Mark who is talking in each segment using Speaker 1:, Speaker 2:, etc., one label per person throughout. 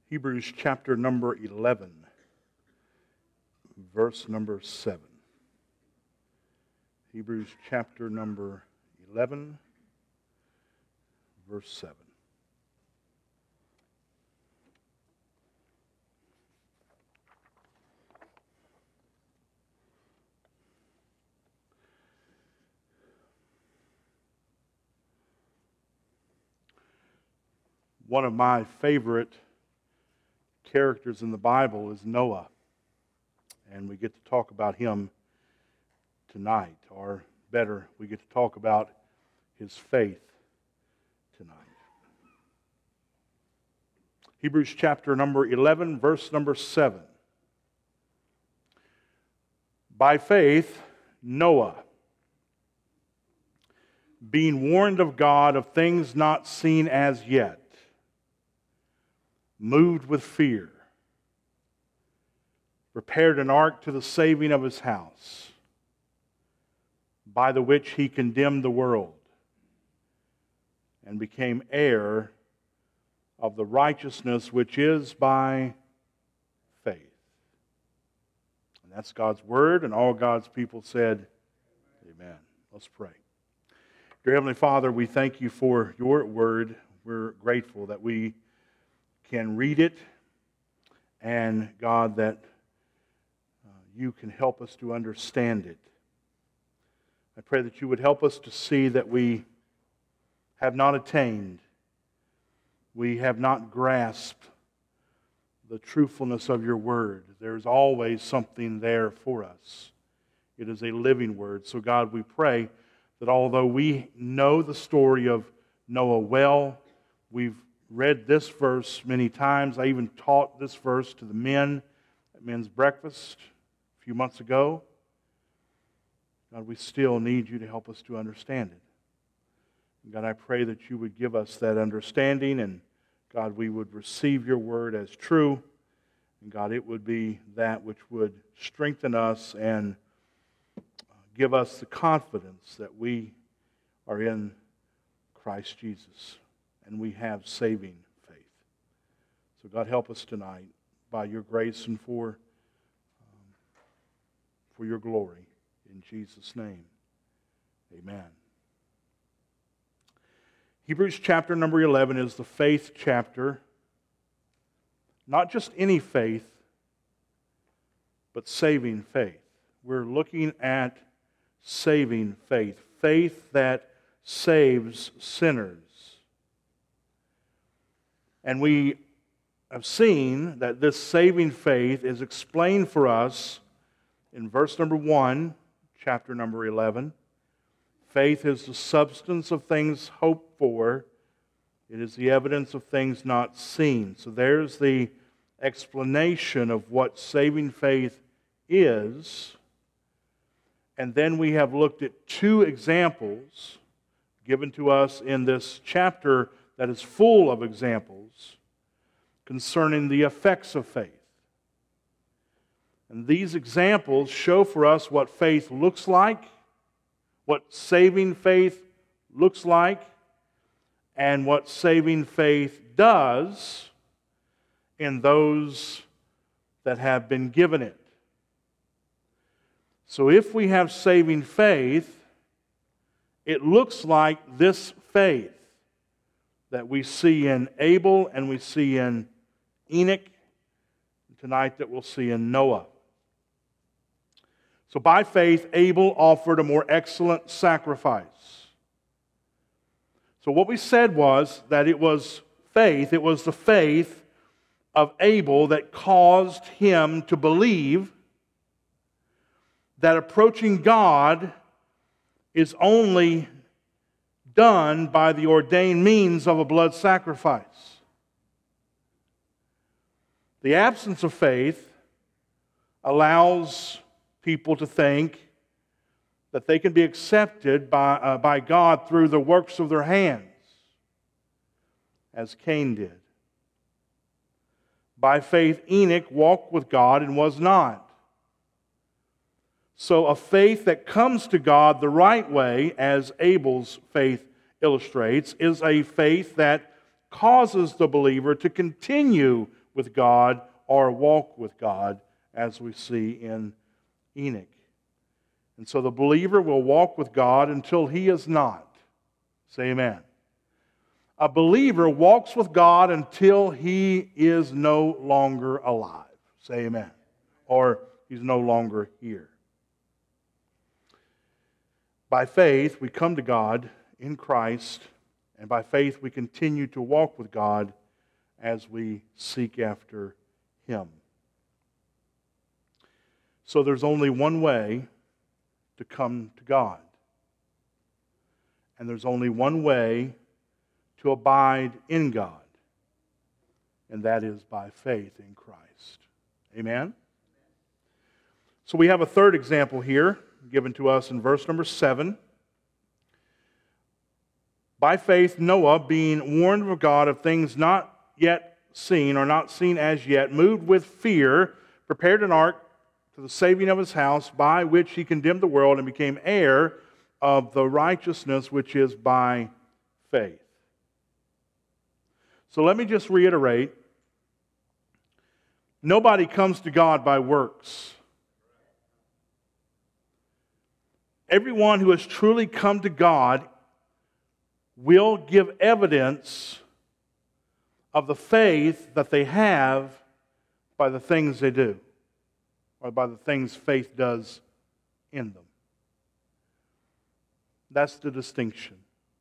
Speaker 1: Hebrews chapter number 11, verse number 7. Hebrews chapter number 11, verse 7. One of my favorite characters in the Bible is Noah, and we get to talk about him tonight, or better, we get to talk about his faith tonight. Hebrews chapter number 11, verse number 7. By faith, Noah, being warned of God of things not seen as yet, moved with fear, prepared an ark to the saving of his house, by the which he condemned the world, and became heir of the righteousness which is by faith. And that's God's word, and all God's people said, amen. Let's pray. Dear Heavenly Father, we thank you for your word. We're grateful that we can read it, and God, that you can help us to understand it. I pray that you would help us to see that we have not attained, we have not grasped the truthfulness of your word. There's always something there for us. It is a living word. So God, we pray that although we know the story of Noah well, we've read this verse many times. I even taught this verse to the men at men's breakfast a few months ago. God, we still need you to help us to understand it. And God, I pray that you would give us that understanding, and God, we would receive your word as true, and God, it would be that which would strengthen us and give us the confidence that we are in Christ Jesus, and we have saving faith. So God, help us tonight by your grace and for your glory. In Jesus' name, amen. Hebrews chapter number 11 is the faith chapter. Not just any faith, but saving faith. We're looking at saving faith. Faith that saves sinners. And we have seen that this saving faith is explained for us in verse number 1, chapter number 11. Faith is the substance of things hoped for. It is the evidence of things not seen. So there's the explanation of what saving faith is. And then we have looked at two examples given to us in this chapter that is full of examples concerning the effects of faith. And these examples show for us what faith looks like, what saving faith looks like, and what saving faith does in those that have been given it. So if we have saving faith, it looks like this faith that we see in Abel and we see in Enoch, tonight that we'll see in Noah. So by faith, Abel offered a more excellent sacrifice. So what we said was that it was faith, it was the faith of Abel that caused him to believe that approaching God is only done by the ordained means of a blood sacrifice. The absence of faith allows people to think that they can be accepted by God through the works of their hands, as Cain did. By faith, Enoch walked with God and was not. So a faith that comes to God the right way, as Abel's faith illustrates, is a faith that causes the believer to continue with God or walk with God, as we see in Enoch. And so the believer will walk with God until he is not. Say amen. A believer walks with God until he is no longer alive. Say amen. Or he's no longer here. By faith, we come to God in Christ, and by faith, we continue to walk with God as we seek after Him. So there's only one way to come to God. And there's only one way to abide in God. And that is by faith in Christ. Amen? So we have a third example here, given to us in verse number 7. By faith, Noah, being warned of God of things not yet seen, or not seen as yet, moved with fear, prepared an ark to the saving of his house, by which he condemned the world and became heir of the righteousness which is by faith. So let me just reiterate, nobody comes to God by works. Everyone who has truly come to God will give evidence of the faith that they have by the things they do, or by the things faith does in them. That's the distinction.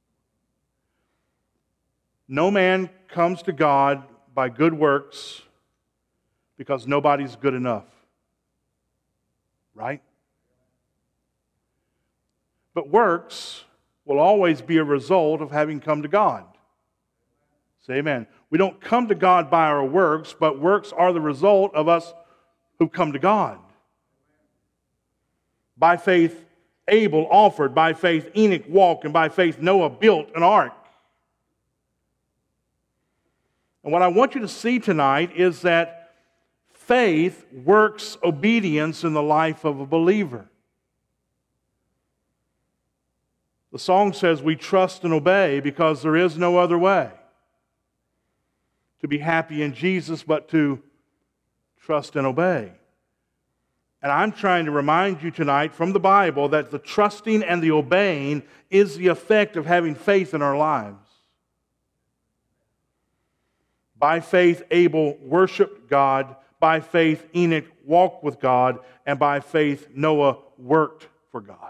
Speaker 1: No man comes to God by good works because nobody's good enough. Right? But works will always be a result of having come to God. Say amen. We don't come to God by our works, but works are the result of us who come to God. By faith, Abel offered. By faith, Enoch walked. And by faith, Noah built an ark. And what I want you to see tonight is that faith works obedience in the life of a believer. The song says we trust and obey because there is no other way to be happy in Jesus but to trust and obey. And I'm trying to remind you tonight from the Bible that the trusting and the obeying is the effect of having faith in our lives. By faith, Abel worshiped God. By faith, Enoch walked with God. And by faith, Noah worked for God.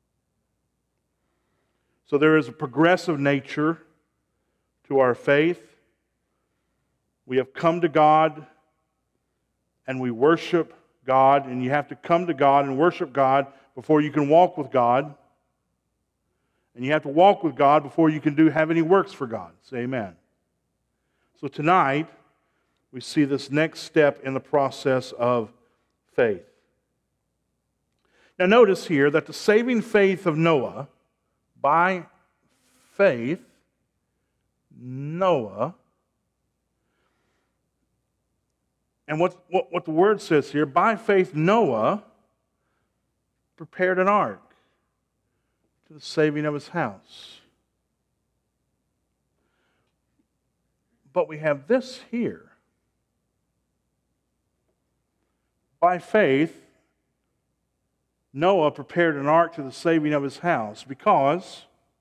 Speaker 1: So there is a progressive nature to our faith. We have come to God and we worship God. And you have to come to God and worship God before you can walk with God. And you have to walk with God before you can have any works for God. Say amen. So tonight, we see this next step in the process of faith. Now notice here that the saving faith of Noah, by faith, Noah, and what the word says here, by faith Noah prepared an ark to the saving of his house. But we have this here. By faith, Noah prepared an ark to the saving of his house because,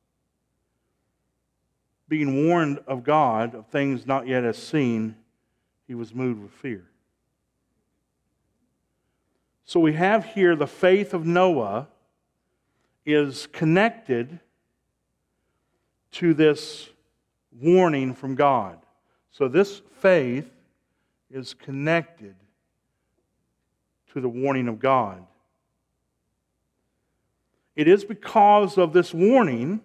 Speaker 1: being warned of God of things not yet as seen, he was moved with fear. So we have here the faith of Noah is connected to this warning from God. So this faith is connected to the warning of God. It is because of this warning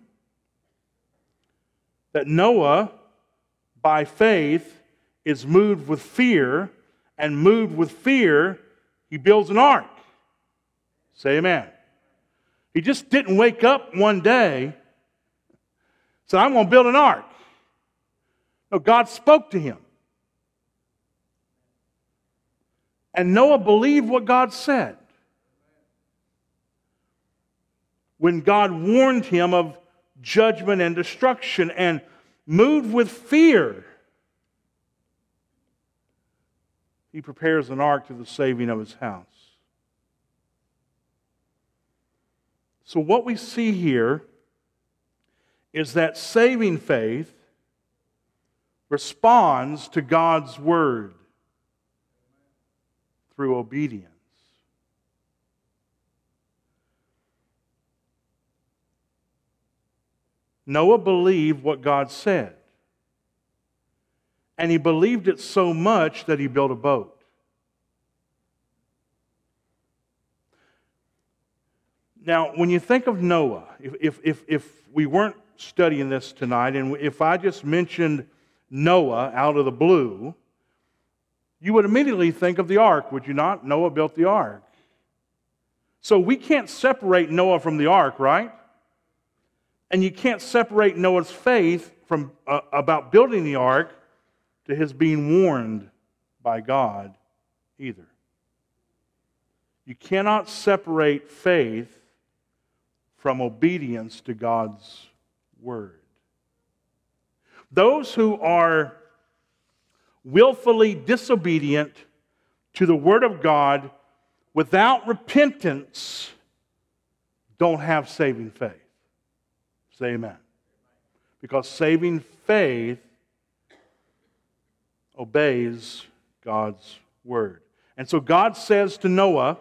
Speaker 1: that Noah, by faith, is moved with fear, and moved with fear, he builds an ark. Say amen. He just didn't wake up one day and say, I'm going to build an ark. No, God spoke to him. And Noah believed what God said. When God warned him of judgment and destruction, and moved with fear, He prepares an ark to the saving of His house. So what we see here is that saving faith responds to God's Word through obedience. Noah believed what God said. And he believed it so much that he built a boat. Now, when you think of Noah, if we weren't studying this tonight, and if I just mentioned Noah out of the blue, you would immediately think of the ark, would you not? Noah built the ark. So we can't separate Noah from the ark, right? And you can't separate Noah's faith from about building the ark to his being warned by God either. You cannot separate faith from obedience to God's Word. Those who are willfully disobedient to the Word of God without repentance don't have saving faith. Say amen. Because saving faith obeys God's Word. And so God says to Noah,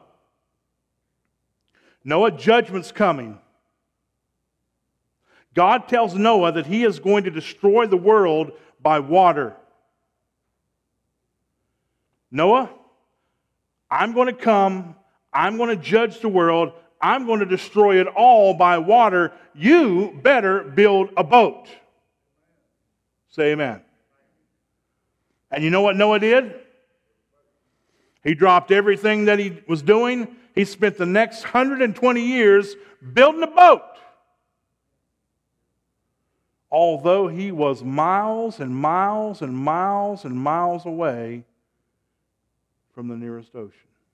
Speaker 1: Noah, judgment's coming. God tells Noah that He is going to destroy the world by water. Noah, I'm going to come, I'm going to judge the world, I'm going to destroy it all by water. You better build a boat. Say amen. And you know what Noah did? He dropped everything that he was doing. He spent the next 120 years building a boat. Although he was miles and miles and miles and miles away from the nearest ocean.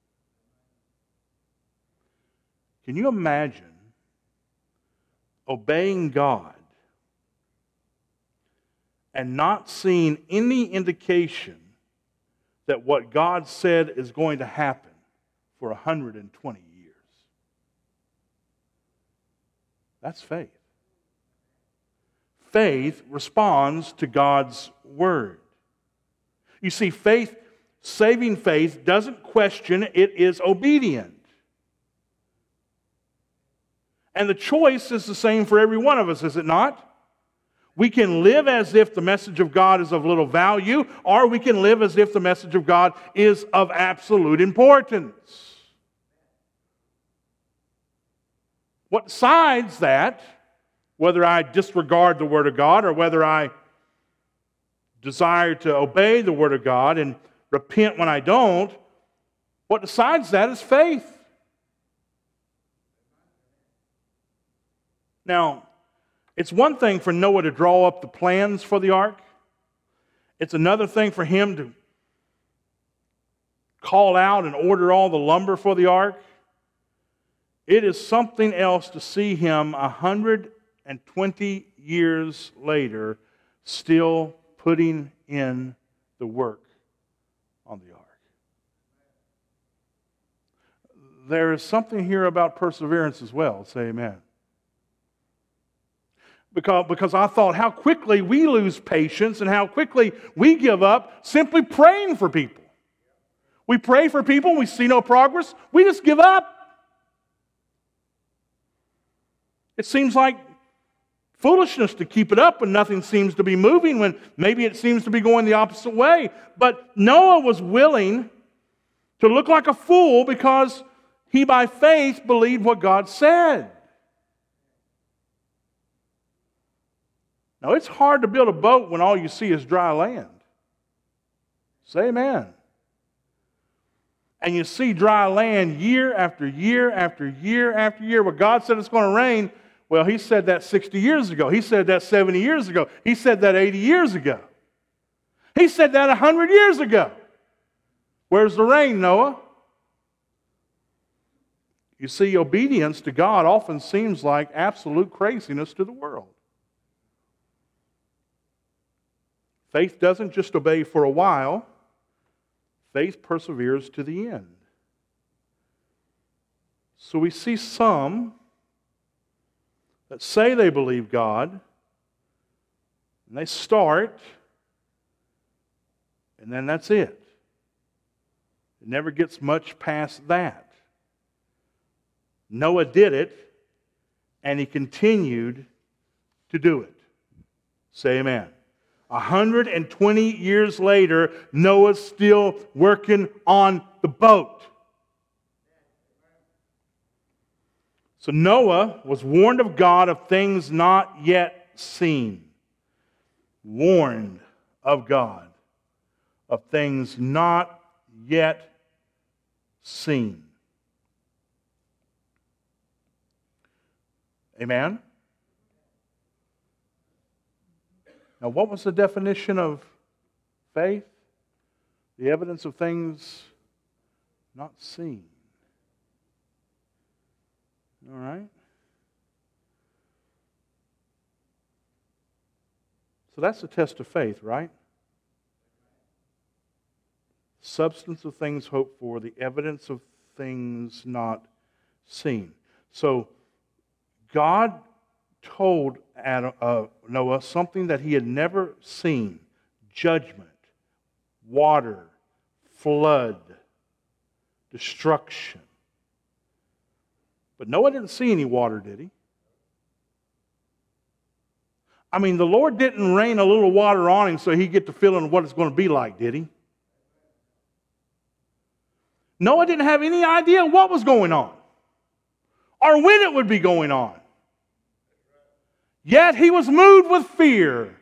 Speaker 1: Can you imagine obeying God and not seeing any indication that what God said is going to happen for 120 years? That's faith. Faith responds to God's Word. You see, faith, saving faith, doesn't question, it is obedient. And the choice is the same for every one of us, is it not? We can live as if the message of God is of little value, or we can live as if the message of God is of absolute importance. What decides that, whether I disregard the Word of God or whether I desire to obey the Word of God and repent when I don't, what decides that is faith. Now, it's one thing for Noah to draw up the plans for the ark. It's another thing for him to call out and order all the lumber for the ark. It is something else to see him 120 years later still putting in the work on the ark. There is something here about perseverance as well. Say amen. Because I thought how quickly we lose patience and how quickly we give up simply praying for people. We pray for people, we see no progress, we just give up. It seems like foolishness to keep it up when nothing seems to be moving, when maybe it seems to be going the opposite way. But Noah was willing to look like a fool because he by faith believed what God said. Now, it's hard to build a boat when all you see is dry land. Say amen. And you see dry land year after year after year after year. Where God said it's going to rain, well, He said that 60 years ago. He said that 70 years ago. He said that 80 years ago. He said that 100 years ago. Where's the rain, Noah? You see, obedience to God often seems like absolute craziness to the world. Faith doesn't just obey for a while. faith perseveres to the end. So we see some that say they believe God, and they start, and then that's it. It never gets much past that. Noah did it, and he continued to do it. Say amen. 120 years later, Noah's still working on the boat. So Noah was warned of God of things not yet seen. Warned of God of things not yet seen. Amen? Now, what was the definition of faith? The evidence of things not seen. All right? So that's the test of faith, right? Substance of things hoped for, the evidence of things not seen. So, God told Noah something that he had never seen: judgment, water, flood, destruction. But Noah didn't see any water, did he? I mean, the Lord didn't rain a little water on him so he'd get the feeling of what it's going to be like, did he? Noah didn't have any idea what was going on or when it would be going on. Yet he was moved with fear.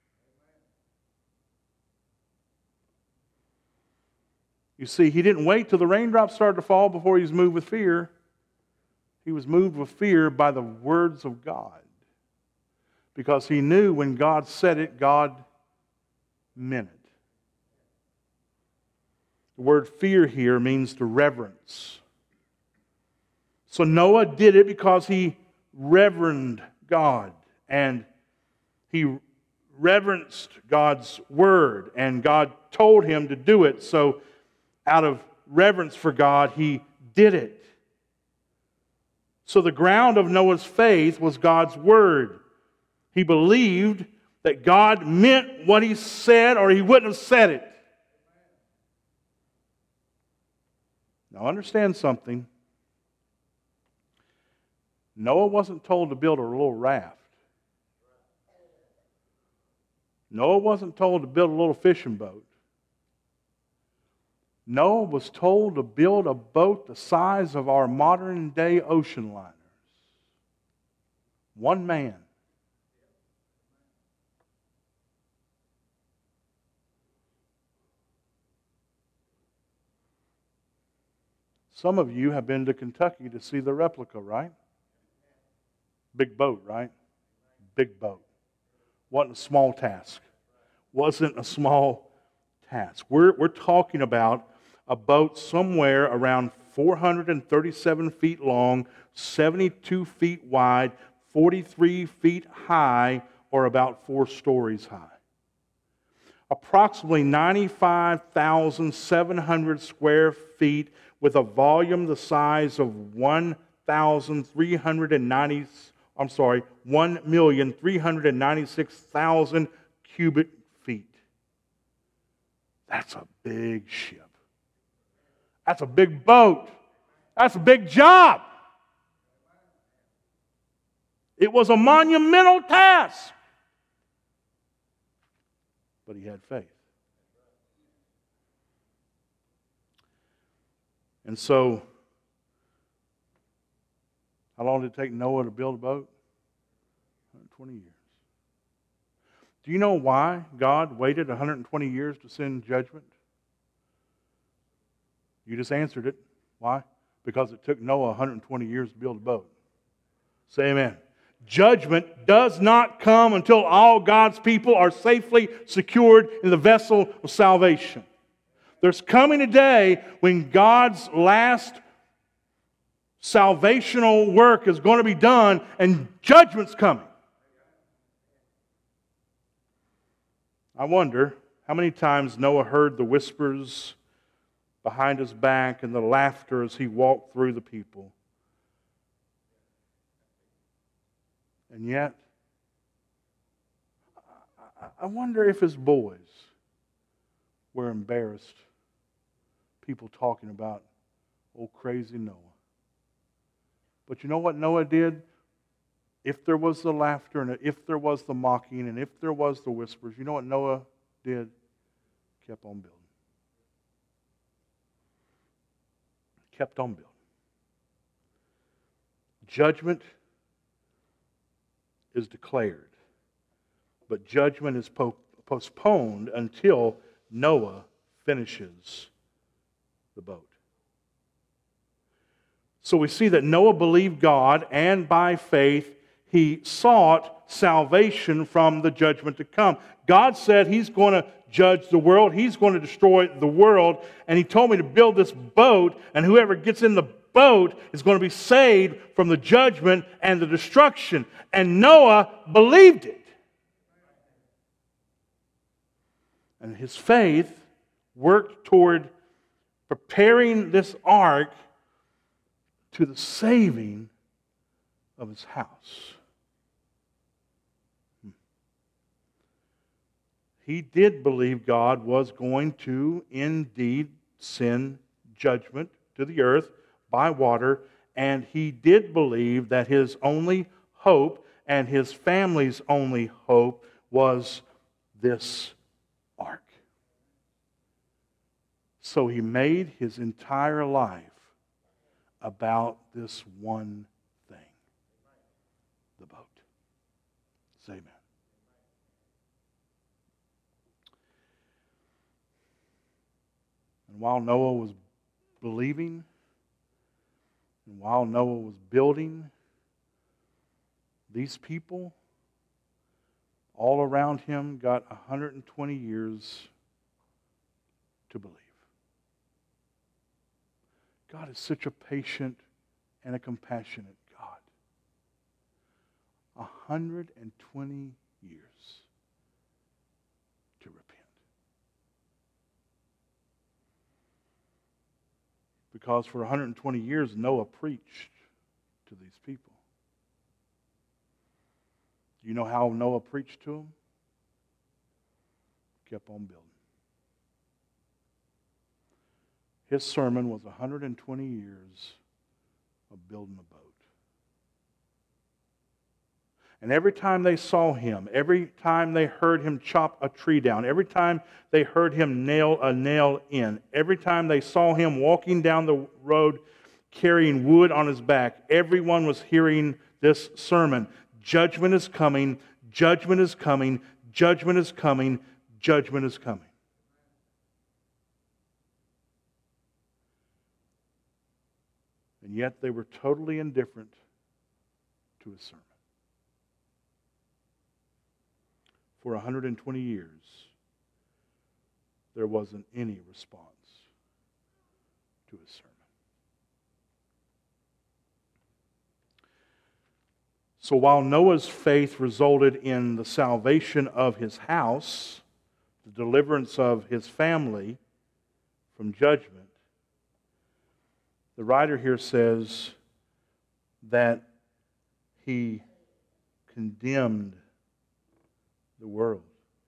Speaker 1: You see, he didn't wait till the raindrops started to fall before he was moved with fear. He was moved with fear by the words of God. Because he knew when God said it, God meant it. The word fear here means to reverence. So Noah did it because he reverenced God. And he reverenced God's word. And God told him to do it. So out of reverence for God, he did it. So the ground of Noah's faith was God's word. He believed that God meant what he said, or he wouldn't have said it. Now understand something. Noah wasn't told to build a little raft. Noah wasn't told to build a little fishing boat. Noah was told to build a boat the size of our modern day ocean liners. One man. Some of you have been to Kentucky to see the replica, right? Big boat, right? Big boat. Wasn't a small task. Wasn't a small task. We're talking about a boat somewhere around 437 feet long, 72 feet wide, 43 feet high, or about 4 stories high. Approximately 95,700 square feet with a volume the size of 1,396,000 cubic feet. That's a big ship. That's a big boat. That's a big job. It was a monumental task. But he had faith. And so, how long did it take Noah to build a boat? 120 years. Do you know why God waited 120 years to send judgment? You just answered it. Why? Because it took Noah 120 years to build a boat. Say amen. Judgment does not come until all God's people are safely secured in the vessel of salvation. There's coming a day when God's last salvational work is going to be done and judgment's coming. I wonder how many times Noah heard the whispers behind his back and the laughter as he walked through the people. And yet, I wonder if his boys were embarrassed. People talking about old crazy Noah. But you know what Noah did? If there was the laughter and if there was the mocking and if there was the whispers, you know what Noah did? Kept on building. Kept on building. Judgment is declared, but judgment is postponed until Noah finishes the boat. So we see that Noah believed God, and by faith he sought salvation from the judgment to come. God said He's going to judge the world. He's going to destroy the world. And He told me to build this boat, and whoever gets in the boat is going to be saved from the judgment and the destruction. And Noah believed it. And his faith worked toward preparing this ark to the saving of his house. He did believe God was going to indeed send judgment to the earth by water, and he did believe that his only hope and his family's only hope was this ark. So he made his entire life about this one thing, the boat. Say amen. And while Noah was believing, and while Noah was building, these people all around him got 120 years to believe. God is such a patient and a compassionate God. 120 years to repent. Because for 120 years, Noah preached to these people. Do you know how Noah preached to them? Kept on building. His sermon was 120 years of building a boat. And every time they saw him, every time they heard him chop a tree down, every time they heard him nail a nail in, every time they saw him walking down the road carrying wood on his back, everyone was hearing this sermon. Judgment is coming, judgment is coming, judgment is coming, judgment is coming. And yet they were totally indifferent to his sermon. For 120 years, there wasn't any response to his sermon. So while Noah's faith resulted in the salvation of his house, the deliverance of his family from judgment, the writer here says that he condemned the world.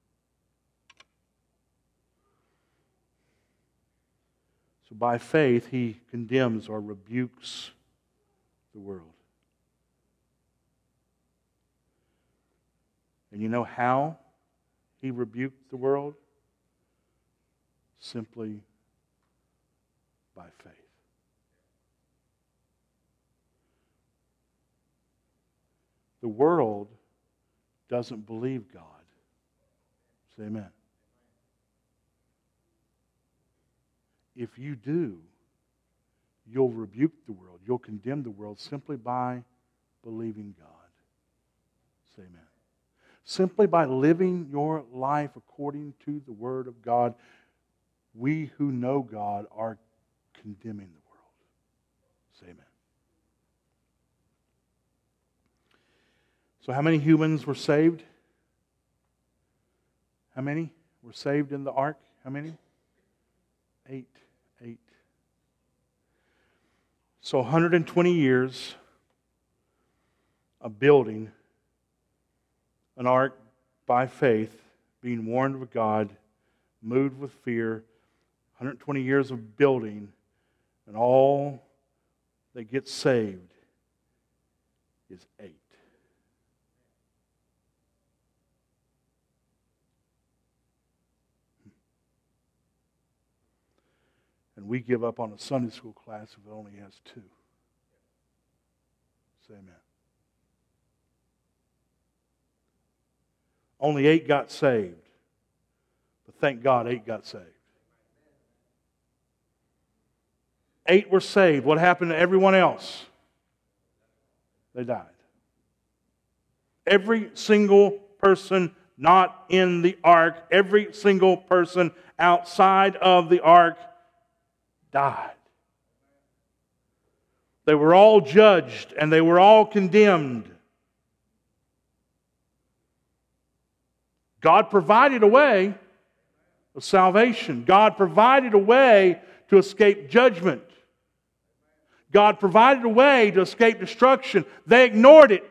Speaker 1: So by faith, he condemns or rebukes the world. And you know how he rebuked the world? Simply by faith. The world doesn't believe God. Say amen. If you do, you'll rebuke the world. You'll condemn the world simply by believing God. Say amen. Simply by living your life according to the Word of God, we who know God are condemning the world. Say amen. So how many humans were saved? How many were saved in the ark? How many? 8. 8. So 120 years of building an ark by faith, being warned of God, moved with fear, 120 years of building, and all that gets saved is 8. And we give up on a Sunday school class if it only has 2. Say amen. Only 8 got saved. But thank God 8 got saved. 8 were saved. What happened to everyone else? They died. Every single person not in the ark, every single person outside of the ark died. They were all judged and they were all condemned. God provided a way of salvation. God provided a way to escape judgment. God provided a way to escape destruction. They ignored it.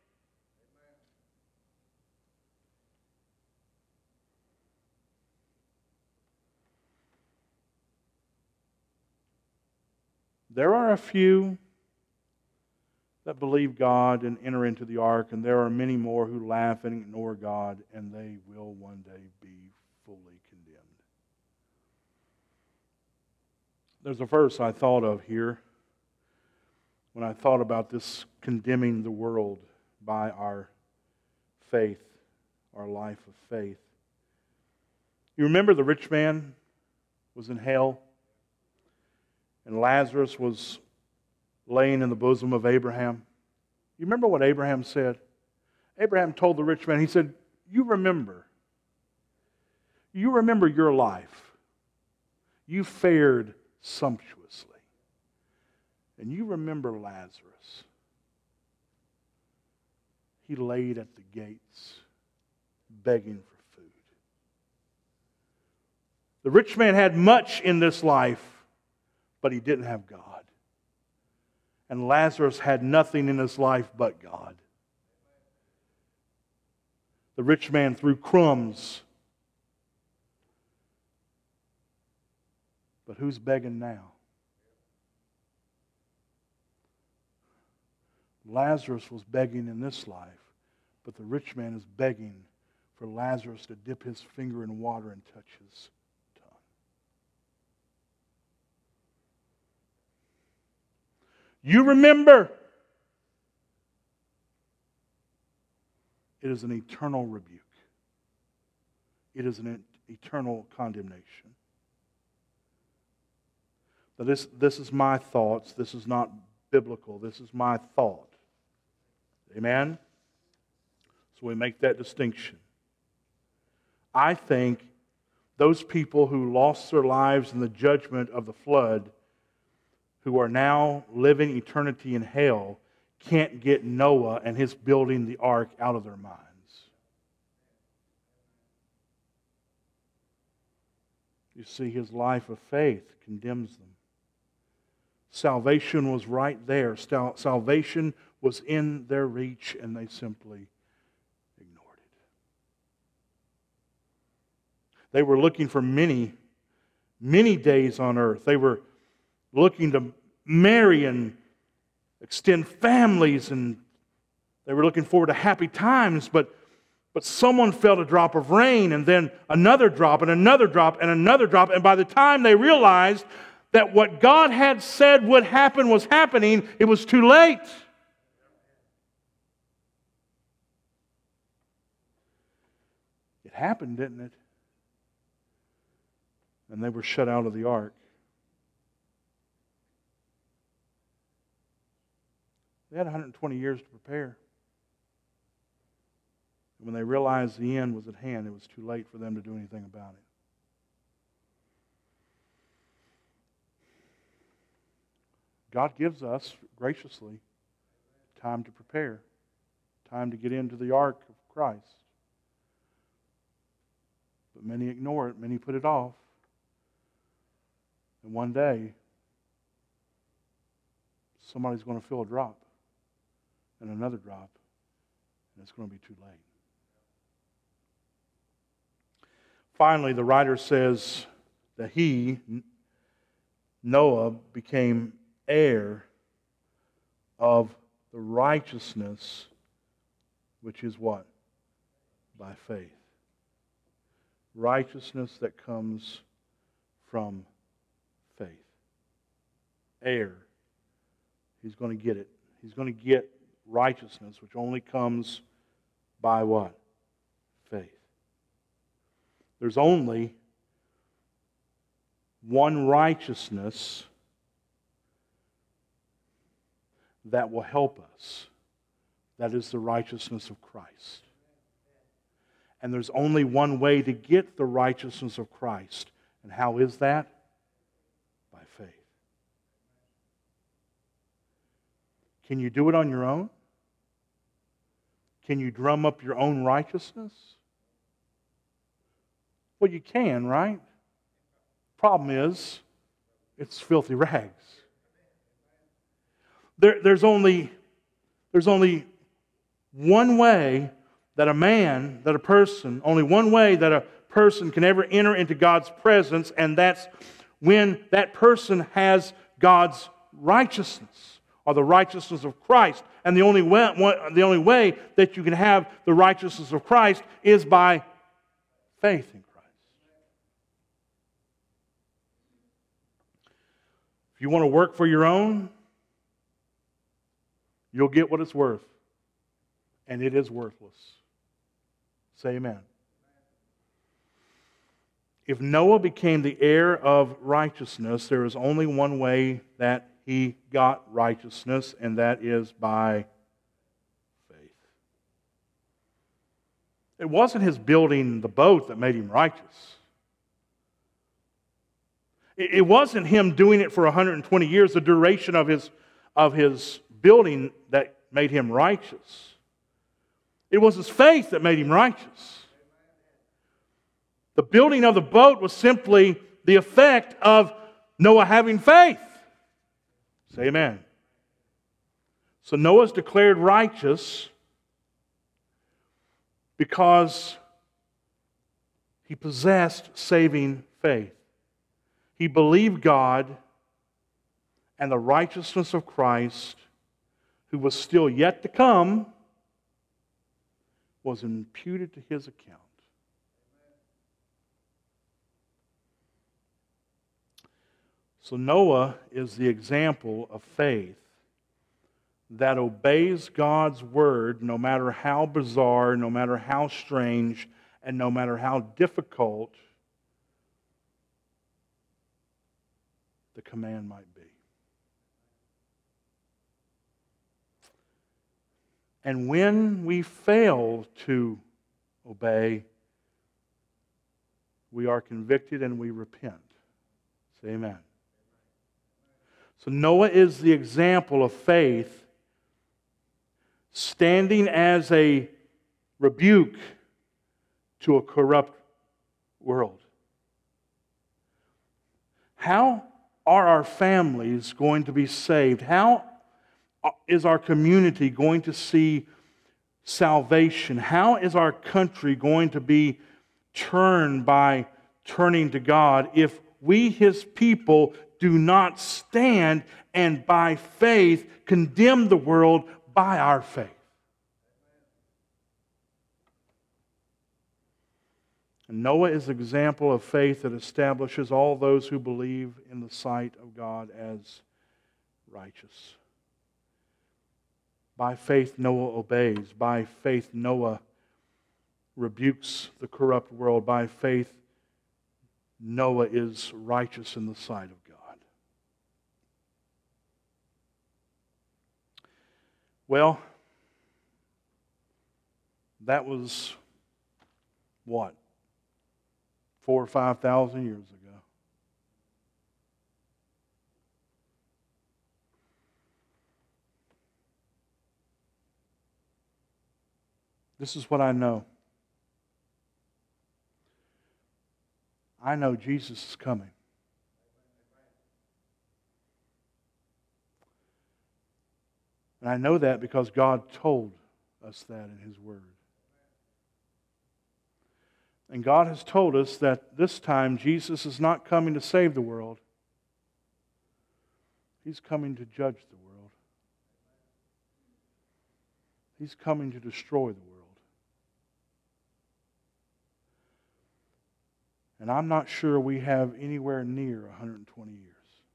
Speaker 1: There are a few that believe God and enter into the ark, and there are many more who laugh and ignore God, and they will one day be fully condemned. There's a verse I thought of here when I thought about this condemning the world by our faith, our life of faith. You remember the rich man was in hell, and Lazarus was laying in the bosom of Abraham. You remember what Abraham said? Abraham told the rich man, he said, you remember your life. You fared sumptuously. And you remember Lazarus. He laid at the gates begging for food. The rich man had much in this life, but he didn't have God. And Lazarus had nothing in his life but God. The rich man threw crumbs. But who's begging now? Lazarus was begging in this life, but the rich man is begging for Lazarus to dip his finger in water and touch his tongue. You remember, it is an eternal rebuke. It is an eternal condemnation. But this is my thoughts. This is not biblical. This is my thought. Amen? So we make that distinction. I think those people who lost their lives in the judgment of the flood, who are now living eternity in hell, can't get Noah and his building the ark out of their minds. You see, his life of faith condemns them. Salvation was right there. Salvation was in their reach, and they simply ignored it. They were looking for many, many days on earth. They were looking to marry and extend families, and they were looking forward to happy times, but someone felt a drop of rain, and then another drop, and another drop, and another drop, and by the time they realized that what God had said would happen was happening, it was too late. It happened, didn't it? And they were shut out of the ark. They had 120 years to prepare. And when they realized the end was at hand, it was too late for them to do anything about it. God gives us, graciously, time to prepare, time to get into the ark of Christ. But many ignore it, many put it off. And one day, somebody's going to feel a drop and another drop, and it's going to be too late. Finally, the writer says that he, Noah, became heir of the righteousness, which is what? By faith. Righteousness that comes from faith. Heir. He's going to get it. He's going to get righteousness, which only comes by what? Faith. There's only one righteousness that will help us. That is the righteousness of Christ. And there's only one way to get the righteousness of Christ. And how is that? By faith. Can you do it on your own? Can you drum up your own righteousness? Well, you can, right? Problem is, it's filthy rags. There's only one way that only one way that a person can ever enter into God's presence, and that's when that person has God's righteousness, or the righteousness of Christ. And the only way that you can have the righteousness of Christ is by faith in Christ. If you want to work for your own, you'll get what it's worth. And it is worthless. Say amen. If Noah became the heir of righteousness, there is only one way that he got righteousness, and that is by faith. It wasn't his building the boat that made him righteous. It wasn't him doing it for 120 years, the duration of his building, that made him righteous. It was his faith that made him righteous. The building of the boat was simply the effect of Noah having faith. Say amen. So Noah's declared righteous because he possessed saving faith. He believed God, and the righteousness of Christ, who was still yet to come, was imputed to his account. So Noah is the example of faith that obeys God's word no matter how bizarre, no matter how strange, and no matter how difficult the command might be. And when we fail to obey, we are convicted and we repent. Say amen. So Noah is the example of faith, standing as a rebuke to a corrupt world. How are our families going to be saved? How is our community going to see salvation? How is our country going to be turned by turning to God if we, His people, do not stand and by faith condemn the world by our faith? And Noah is an example of faith that establishes all those who believe in the sight of God as righteous. By faith, Noah obeys. By faith, Noah rebukes the corrupt world. By faith, Noah is righteous in the sight of God. Well, that was what? 4,000 or 5,000 years ago. This is what I know. I know Jesus is coming. And I know that because God told us that in His Word. And God has told us that this time Jesus is not coming to save the world. He's coming to judge the world. He's coming to destroy the world. And I'm not sure we have anywhere near 120 years.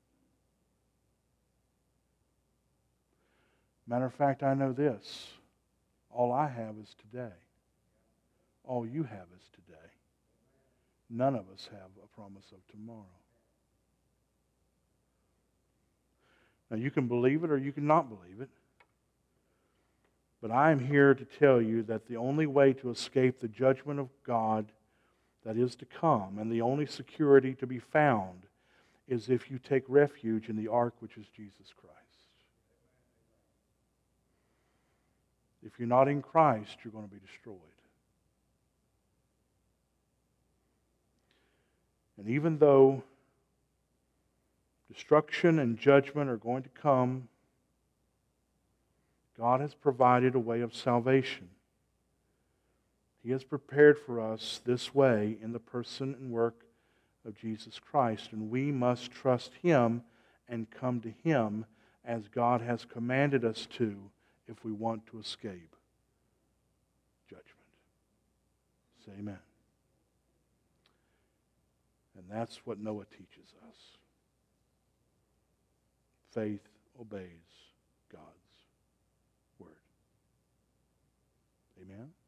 Speaker 1: Matter of fact, I know this. All I have is today. All you have is today. None of us have a promise of tomorrow. Now, you can believe it or you can not believe it. But I am here to tell you that the only way to escape the judgment of God that is to come, and the only security to be found, is if you take refuge in the ark, which is Jesus Christ. If you're not in Christ, you're going to be destroyed. And even though destruction and judgment are going to come, God has provided a way of salvation. He has prepared for us this way in the person and work of Jesus Christ, and we must trust Him and come to Him as God has commanded us to if we want to escape judgment. Say amen. And that's what Noah teaches us. Faith obeys God's word. Amen.